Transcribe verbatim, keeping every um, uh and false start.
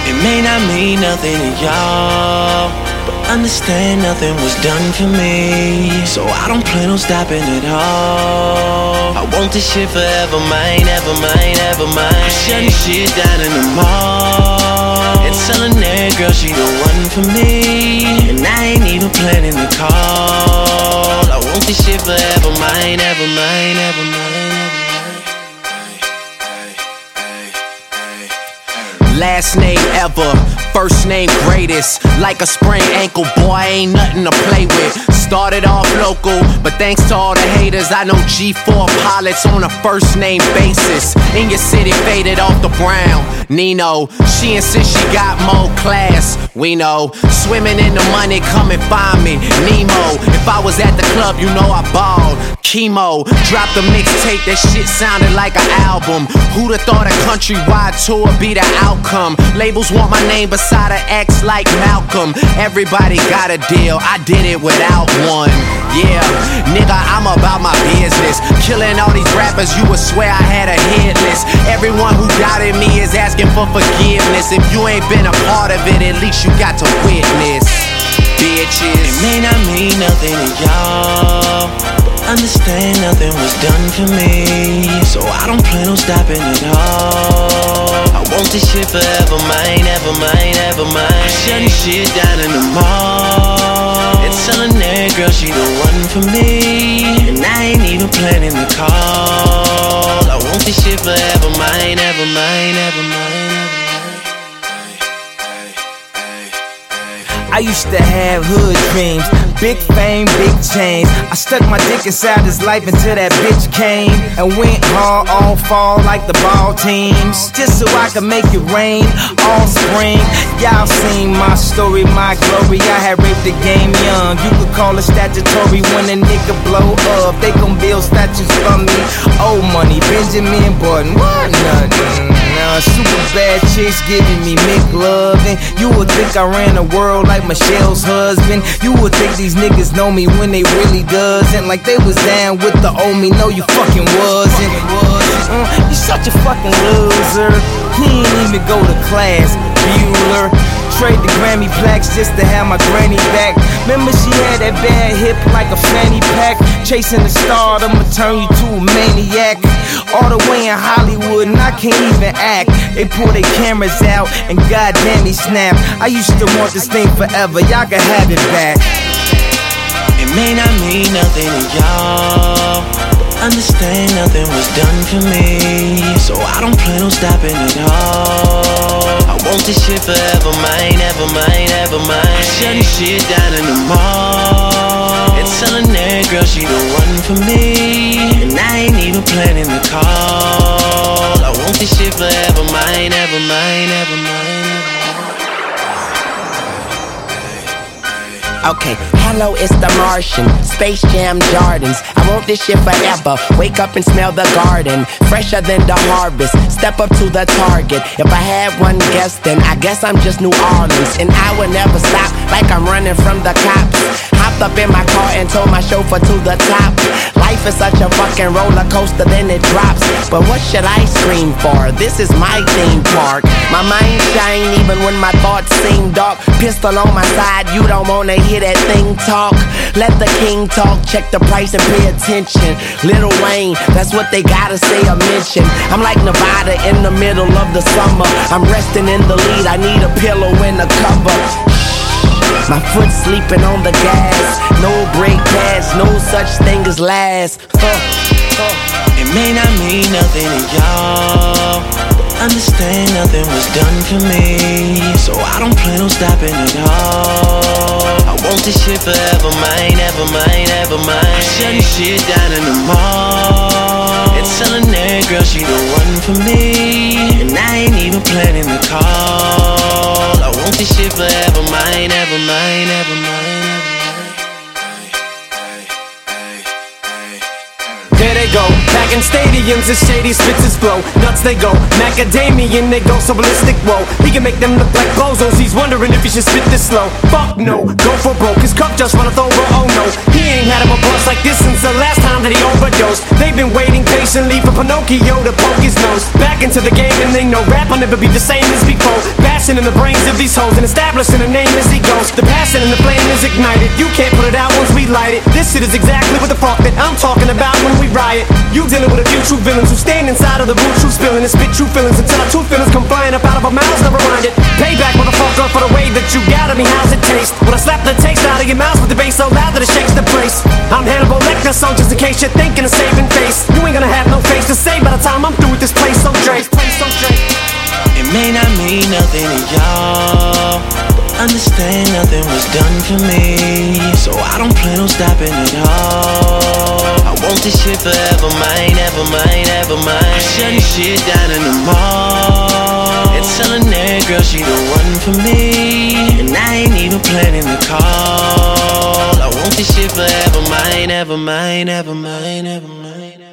It may not mean nothing to y'all, but understand nothing was done for me. So I don't plan on stopping at all. I want this shit forever mine, ever mine, ever mine. I'm shutting shit down in the mall and telling that girl she the one for me, and I ain't even planning to call. I want this shit forever mine, ever mine, ever mine. Last name ever, first name greatest. Like a sprained ankle, boy, ain't nothing to play with. Started off local, but thanks to all the haters, I know G four pilots on a first name basis. In your city, faded off the brown. Nino, she insists she got more class. We know, swimming in the money, come and find me. Nemo, if I was at the club, you know I balled. Chemo, dropped a mixtape, that shit sounded like an album. Who'da thought a countrywide tour be the outcome? Labels want my name beside an X like Malcolm. Everybody got a deal, I did it without one. Yeah, nigga, I'm about my business. Killing all these rappers, you would swear I had a hit list. Everyone who doubted me is asking for forgiveness. If you ain't been a part of it, at least you got to witness. Bitches, it may not mean nothing to y'all, understand nothing was done for me, so I don't plan on stopping at all. I want this shit forever mine, ever mine, ever mine. I'm shutting shit down in the mall and telling that girl she the one for me, and I ain't even planning to call. I want this shit forever mine, ever mine, ever mine. I used to have hood dreams, big fame, big chains. I stuck my dick inside his life until that bitch came and went hard all fall like the ball teams, just so I could make it rain all spring. Y'all seen my story, my glory. I had raped the game young. You could call it statutory when a nigga blow up. They gon' build statues for me. Old money, Benjamin Button, what nothing. Now super bad chicks giving me McLovin'. You would think I ran the world like Michelle's husband. You would think these niggas know me when they really doesn't. Like they was down with the old me, no you fucking wasn't. Mm, you such a fucking loser. He ain't even go to class, Bueller. Trade the Grammy plaques just to have my granny back. Remember she had that bad hip like a fanny pack. Chasing the star, I'ma turn you to a maniac. All the way in Hollywood and I can't even act. They pull their cameras out and goddamn he snap. I used to want this thing forever, y'all can have it back. It may not mean nothing to y'all, understand nothing was done for me, so I don't plan on stopping at all. I want this shit forever mine, ever mine, ever mine. I'm shutting shit down in the mall and telling that girl she the one for me, and I ain't even planning to call. I want this shit forever mine, ever mine, ever mine. okay, hello, it's the Martian, Space Jam Jordans. I want this shit forever, wake up and smell the garden, fresher than the harvest, step up to the target. If I had one guess, then I guess I'm just New Orleans, and I would never stop like I'm running from the cops. Hopped up in my car and told my chauffeur to the top. Life is such a fucking roller coaster, then it drops. But what should I scream for? This is my theme park. My mind shine even when my thoughts seem dark. Pistol on my side, you don't wanna hear that thing talk. Let the king talk, check the price and pay attention. Lil Wayne, that's what they gotta say or mention. I'm like Nevada in the middle of the summer. I'm resting in the lead, I need a pillow and a cover. My foot sleeping on the gas. No brake pads, no such thing as last. uh, uh. It may not mean nothing to y'all, understand nothing was done for me, so I don't plan on stopping at all. I want this shit forever mine, ever mine, ever mine. I'm shutting shit down in the mall and telling that girl she the one for me, and I ain't even planning to call. I want this shit forever mine, ever mine, ever mine. There they go, back Packing stadiums as shady spits his flow. Nuts they go, macadamian they go so ballistic, whoa. He can make them look like bozos, he's wondering if he should spit this slow. Fuck no, go for broke, his cup just runneth over, oh no. He ain't had him a bust like this since the last time that he overdosed. They've been waiting patiently for Pinocchio to poke his nose back into the game, and they know rap will never be the same as before. Bashing in the brains of these hoes and establishing a name as he goes. The passion and the flame is ignited, you can't put it out once we light it. This shit is exactly what the fuck that I'm talking about when we riot. You dealing with a few true villains who stand inside of the root, true spilling and spit true feelings until our true feelings come flying up out of our mouths, never mind it. Payback, motherfucker, for the way that you got at me, how's it taste? When I slap the taste out of your mouth with the bass so loud that it shakes the place. I'm Hannibal Lecter, so just in case you're thinking of saving face, you ain't gonna have no face to say by the time I'm through with this place, so Drake, place so Drake. It may not mean nothing to y'all, but understand nothing was done for me, so I don't plan on stopping at all. I want this shit forever mine, ever mine, ever mine. I'm shutting shit down in the mall and telling that girl she the one for me, and I ain't even planning to call. I want this shit forever mine, ever mine, ever mine, ever mine.